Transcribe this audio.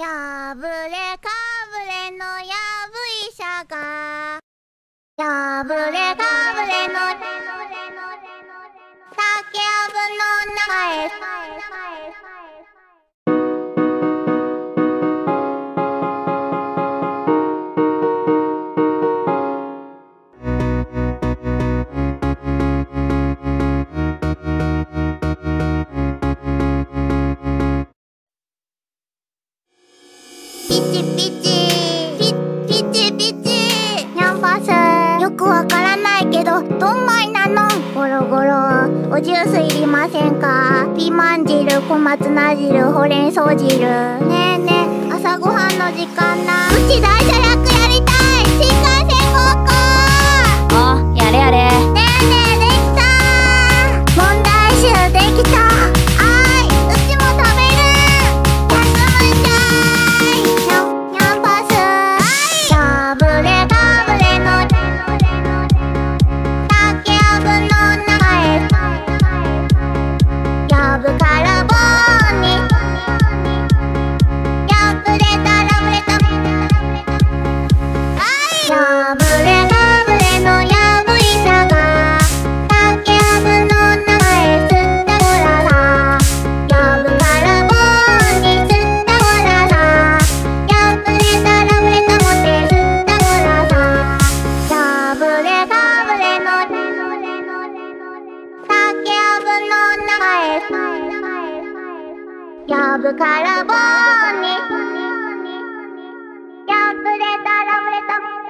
やぶれかぶれのやぶ医者がやぶれかぶれの竹やぶの中へピチピチピチピチキャンパスよくわからないけどどんまいなのゴロゴロおジュースいりませんかピーマン汁小松菜汁ほうれん草汁ねえねえ朝ごはんの時間なうち大車役やりたい新幹線ごっこあ、やれやれ。 ねえねえできた問題集できたあーいうちも食べる休むんじゃいキャンパスやぶれかぶれの竹やぶの中へやぶから棒にやぶれたらぶれたやぶれかぶれのやぶ医者が竹やぶの中へ吸ったごららやぶから棒に吸ったごららやぶれたらぶれたもて吸ったごららやぶれかぶれの竹やぶの中へやぶから棒にやぶれたらぶれた